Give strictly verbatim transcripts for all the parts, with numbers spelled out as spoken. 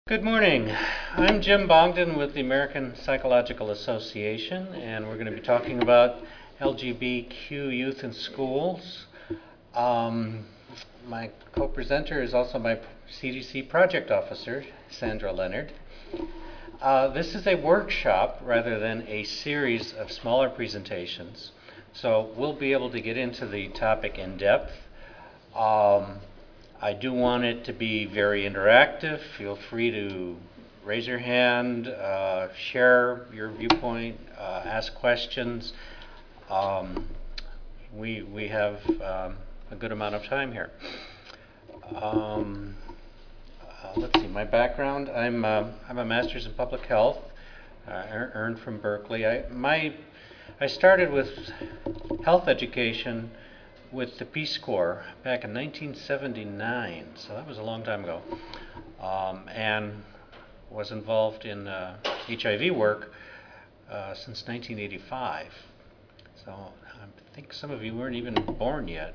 Good morning. I'm Jim Bogdan with the American Psychological Association, and we're going to be talking about L G B T Q youth in schools. Um, my co-presenter is also my C D C project officer, Sandra Leonard. Uh, this is a workshop rather than a series of smaller presentations, so we'll be able to get into the topic in depth. Um, I do want it to be very interactive. Feel free to raise your hand, uh, share your viewpoint, uh, ask questions. Um, we, we have um, a good amount of time here. Um, uh, let's see, my background, I'm, uh, I'm a master's in public health, uh, earned from Berkeley. I, my, I started with health education with the Peace Corps back in nineteen seventy-nine, so that was a long time ago, um, and was involved in uh, H I V work uh, since nineteen eighty-five. So I think some of you weren't even born yet.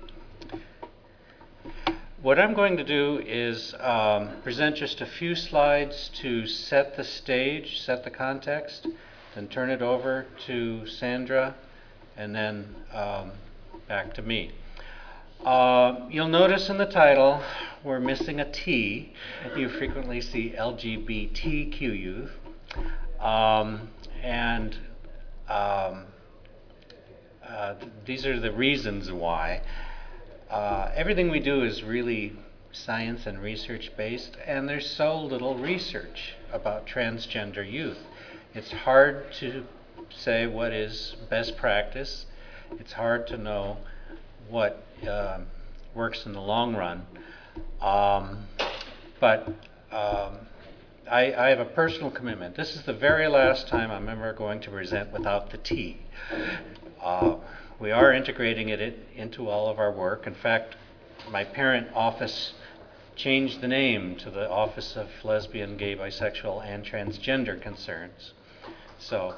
What I'm going to do is um, present just a few slides to set the stage, set the context, then turn it over to Sandra, and then um, back to me. Uh, you'll notice in the title we're missing a T. You frequently see L G B T Q youth. Um, and um, uh, th these are the reasons why. Uh, everything we do is really science and research based, and there's so little research about transgender youth. It's hard to say what is best practice. It's hard to know what uh, works in the long run. Um, but um, I, I have a personal commitment. This is the very last time I'm ever going to present without the T. Uh, we are integrating it in, into all of our work. In fact, my parent office changed the name to the Office of Lesbian, Gay, Bisexual, and Transgender Concerns. So.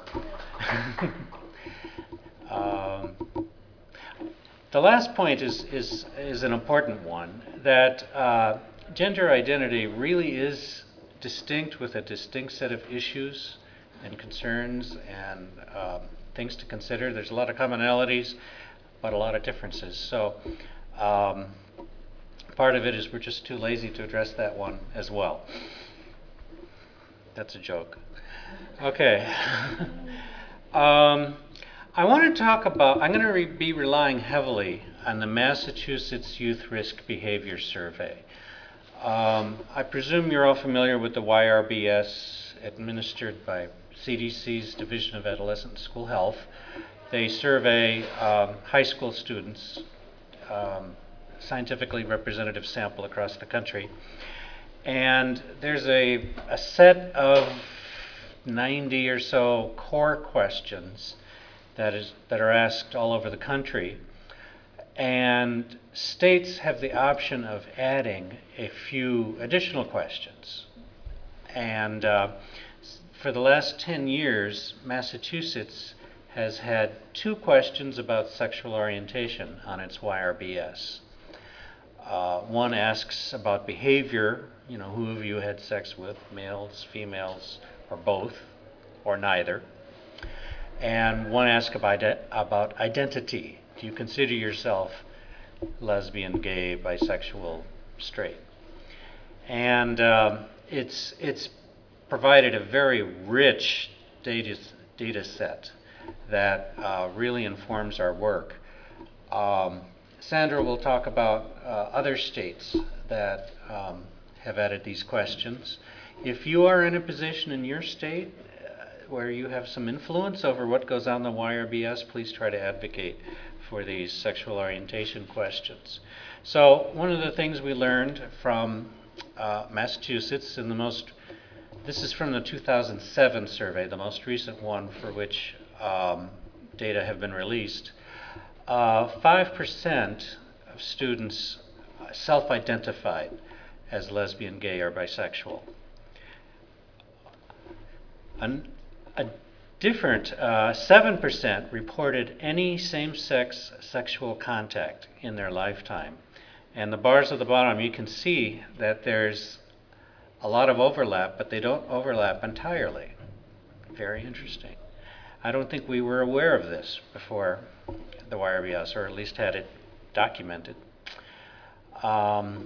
um, The last point is, is, is an important one, that uh, gender identity really is distinct with a distinct set of issues and concerns and um, things to consider. There's a lot of commonalities, but a lot of differences. So um, part of it is we're just too lazy to address that one as well. That's a joke. Okay. um, I want to talk about, I'm going to re be relying heavily on the Massachusetts Youth Risk Behavior Survey. Um, I presume you're all familiar with the Y R B S administered by C D C's Division of Adolescent and School Health. They survey um, high school students, um, scientifically representative sample across the country. And there's a, a set of ninety or so core questions that is that are asked all over the country, and states have the option of adding a few additional questions. And uh, for the last ten years, Massachusetts has had two questions about sexual orientation on its Y R B S. Uh, one asks about behavior, you know, who have you had sex with, males, females, or both, or neither. And one asks about, about identity. Do you consider yourself lesbian, gay, bisexual, straight? And um, it's, it's provided a very rich data, data set that uh, really informs our work. Um, Sandra will talk about uh, other states that um, have added these questions. If you are in a position in your state where you have some influence over what goes on the Y R B S, please try to advocate for these sexual orientation questions. So one of the things we learned from uh, Massachusetts in the most, this is from the two thousand seven survey, the most recent one for which um, data have been released, uh, five percent of students self-identified as lesbian, gay, or bisexual. An, A different uh, seven percent reported any same-sex sexual contact in their lifetime. And the bars at the bottom, you can see that there's a lot of overlap, but they don't overlap entirely. Very interesting. I don't think we were aware of this before the Y R B S, or at least had it documented. Um,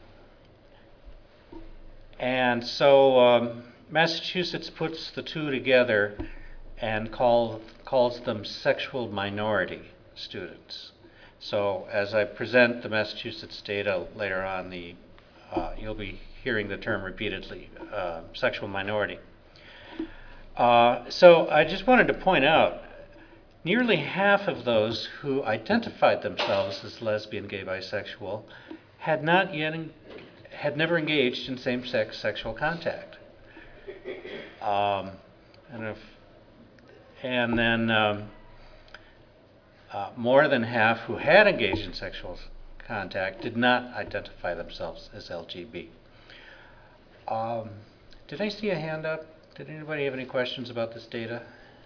and so um, Massachusetts puts the two together and call, calls them sexual minority students. So as I present the Massachusetts data later on, the, uh, you'll be hearing the term repeatedly, uh, sexual minority. Uh, so I just wanted to point out, nearly half of those who identified themselves as lesbian, gay, bisexual had not yet, en- had never engaged in same-sex sexual contact. Um, and, if, and then um, uh, more than half who had engaged in sexual contact did not identify themselves as L G B. Um, did I see a hand up? Did anybody have any questions about this data?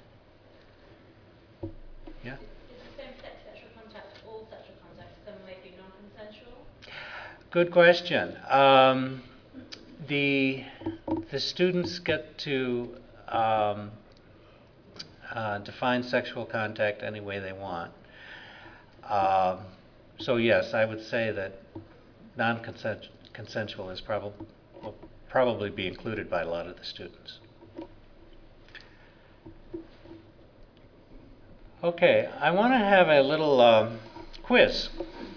Yeah? Is the same-sex sexual contact all sexual contact? Some may be non-consensual? Good question. Um, the, the students get to um, uh, define sexual contact any way they want. Um, so yes, I would say that non-consensual is probably, will probably be included by a lot of the students. Okay, I want to have a little um, quiz.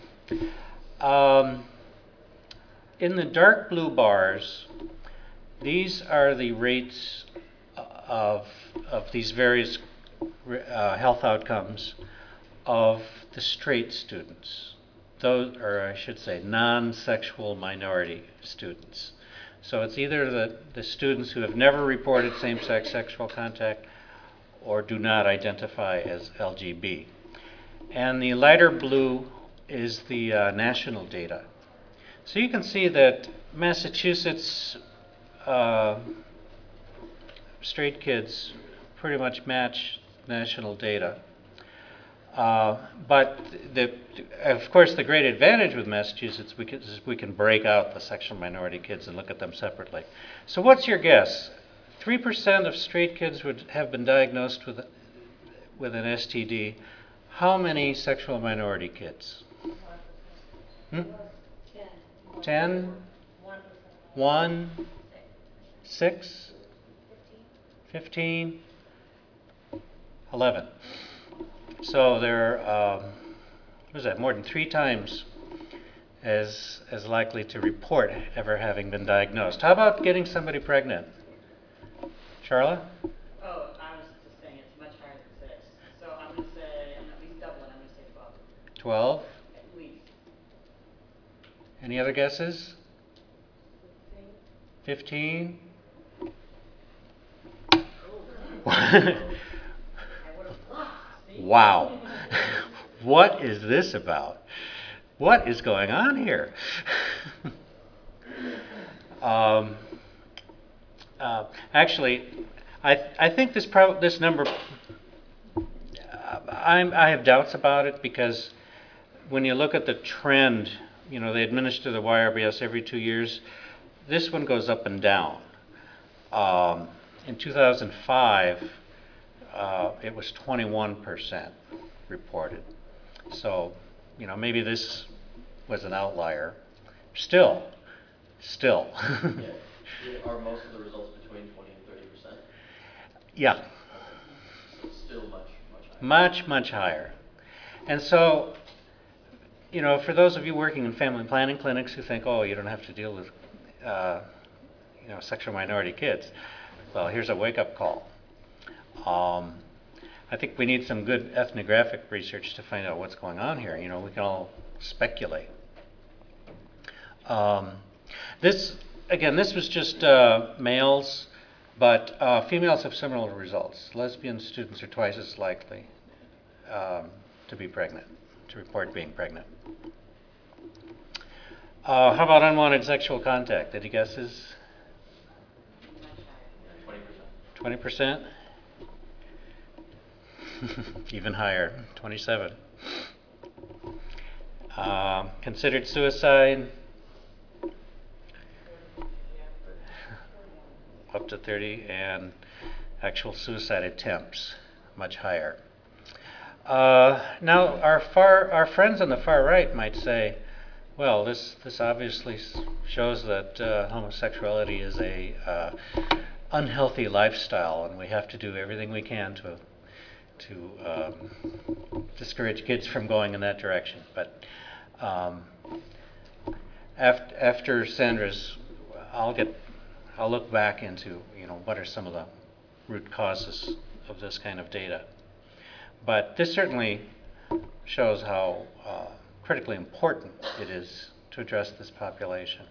Um, in the dark blue bars, these are the rates of, of these various uh, health outcomes of the straight students, those, or I should say non-sexual minority students. So it's either the, the students who have never reported same-sex sexual contact or do not identify as L G B. And the lighter blue is the uh, national data. So you can see that Massachusetts uh, straight kids pretty much match national data. Uh, but the, of course, the great advantage with Massachusetts we can, is we can break out the sexual minority kids and look at them separately. So what's your guess? three percent of straight kids would have been diagnosed with, with an S T D. How many sexual minority kids? Hmm? ten? One? Six? Fifteen? Eleven. So there are, um, what is that, more than three times as, as likely to report ever having been diagnosed. How about getting somebody pregnant? Charlotte? Oh, I was just saying it's much higher than six. So I'm going to say, I'm at least double it, I'm going to say twelve. twelve? At least. Any other guesses? fifteen? Wow. What is this about? What is going on here? um, uh, actually, I, th I think this, pro this number, uh, I'm, I have doubts about it because when you look at the trend, you know, they administer the Y R B S every two years. This one goes up and down. Um, in two thousand five, uh, it was twenty-one percent reported. So, you know, maybe this was an outlier. Still, still. Yeah. Are most of the results between twenty and thirty percent? Yeah. So still much, much higher. Much, much higher. And so, you know, for those of you working in family planning clinics who think, oh, you don't have to deal with, uh, you know, sexual minority kids, well, here's a wake-up call. Um, I think we need some good ethnographic research to find out what's going on here. You know, we can all speculate. Um, this, again, this was just uh, males, but uh, females have similar results. Lesbian students are twice as likely um, to be pregnant, to report being pregnant. Uh, how about unwanted sexual contact? Any guesses? twenty percent. twenty percent? Even higher, twenty-seven. Uh, considered suicide? up to thirty, and actual suicide attempts much higher. Uh, now, our far our friends on the far right might say, well, this this obviously shows that uh, homosexuality is a uh, unhealthy lifestyle, and we have to do everything we can to to um, discourage kids from going in that direction. But um, after, after Sandra's, I'll get I'll look back into you know what are some of the root causes of this kind of data. But this certainly shows how uh, critically important it is to address this population.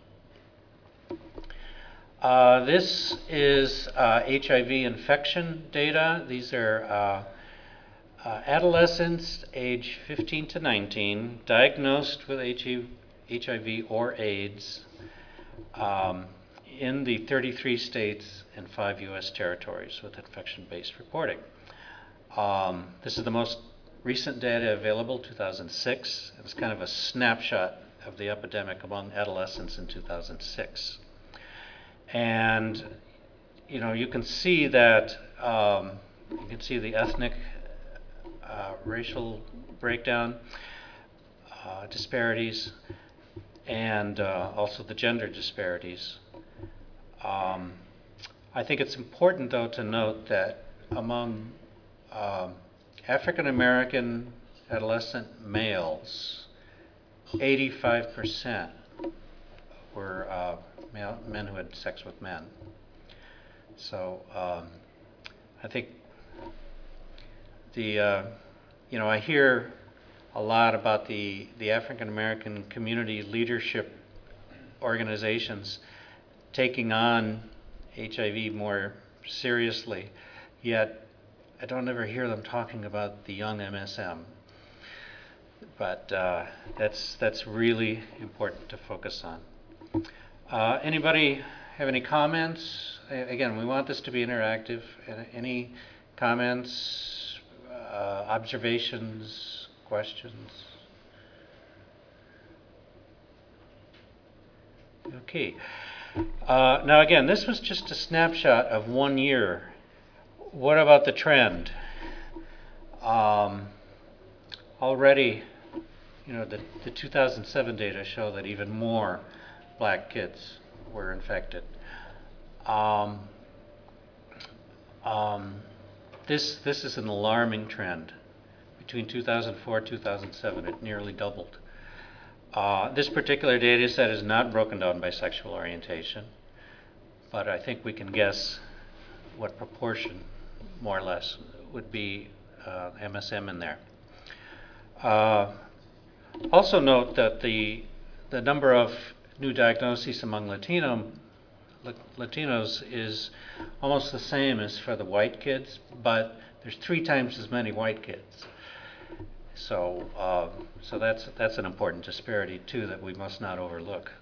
Uh, this is uh, H I V infection data. These are uh, uh, adolescents age fifteen to nineteen diagnosed with H I V or AIDS um, in the thirty-three states and five U S territories with infection-based reporting. Um, this is the most recent data available, two thousand six. It's kind of a snapshot of the epidemic among adolescents in two thousand six. And, you know, you can see that, um, you can see the ethnic, uh, racial breakdown, uh, disparities, and uh, also the gender disparities. Um, I think it's important, though, to note that among um, African American adolescent males, eighty-five percent were uh, male, men who had sex with men. So um, I think the, uh, you know, I hear a lot about the, the African American community leadership organizations taking on H I V more seriously, yet I don't ever hear them talking about the young M S M. But uh, that's, that's really important to focus on. Uh, anybody have any comments? Again, we want this to be interactive. Any comments, uh, observations, questions? Okay. Uh, now again, this was just a snapshot of one year. What about the trend? Um, already, you know, the, the two thousand seven data show that even more black kids were infected. Um, um, this, this is an alarming trend. Between two thousand four and two thousand seven, it nearly doubled. Uh, this particular data set is not broken down by sexual orientation, but I think we can guess what proportion, more or less, would be uh, M S M in there. Uh, also note that the, the number of new diagnoses among Latino, Latinos is almost the same as for the white kids, but there's three times as many white kids. So, uh, so that's, that's an important disparity, too, that we must not overlook.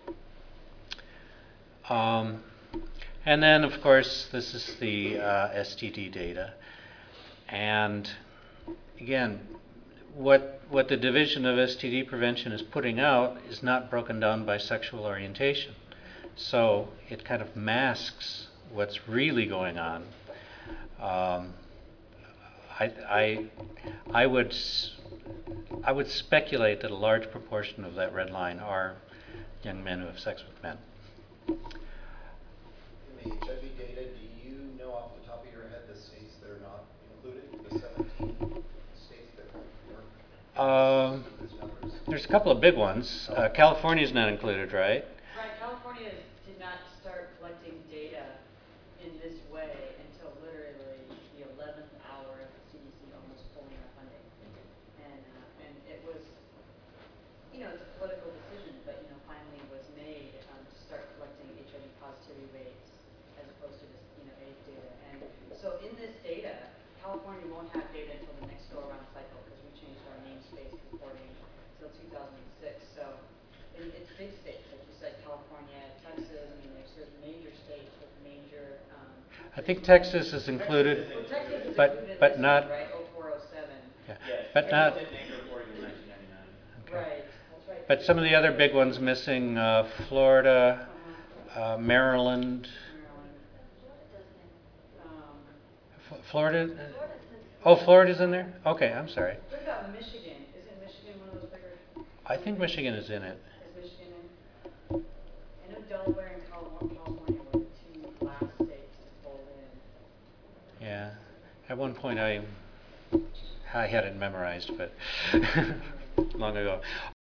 Um, and then, of course, this is the uh, S T D data. And again, what, what the Division of S T D Prevention is putting out is not broken down by sexual orientation. So it kind of masks what's really going on. Um, I, I, I would, I would speculate that a large proportion of that red line are young men who have sex with men. In the H I V data, do you know off the top of your head the states that are not included, the seventeen states that weren't? Um, there's a couple of big ones. Uh, California's not included, right? Right, California is, did not start collecting data in this way until literally the eleventh hour of the C D C almost pulling our funding. And, uh, and it was, you know, it's a political decision, but, you know, finally was made um, to start collecting H I V positivity rates as opposed to this, you know, AIDS data. And so in this data, California won't have data until the next go-around cycle because we changed our namespace reporting until two thousand six. So it, it's big states, like you said, California, Texas. I mean, there's, there's major states with major. Um, I think Texas is included, well, Texas is but included in but this not. one, right? oh four oh seven. Yeah, Yes, but Texas not. did make a reporting in nineteen ninety-nine. Okay. Right, that's right. But some of the other big ones missing: uh, Florida, Uh-huh. uh, Maryland, Maryland. Florida? Florida says. Oh, Florida's in there? Okay, I'm sorry. What about Michigan? Isn't Michigan one of those bigger, I think Michigan is in it. is Michigan in? I know Delaware and California, California were the two last states to fold in. Yeah. At one point I I had it memorized, but long ago.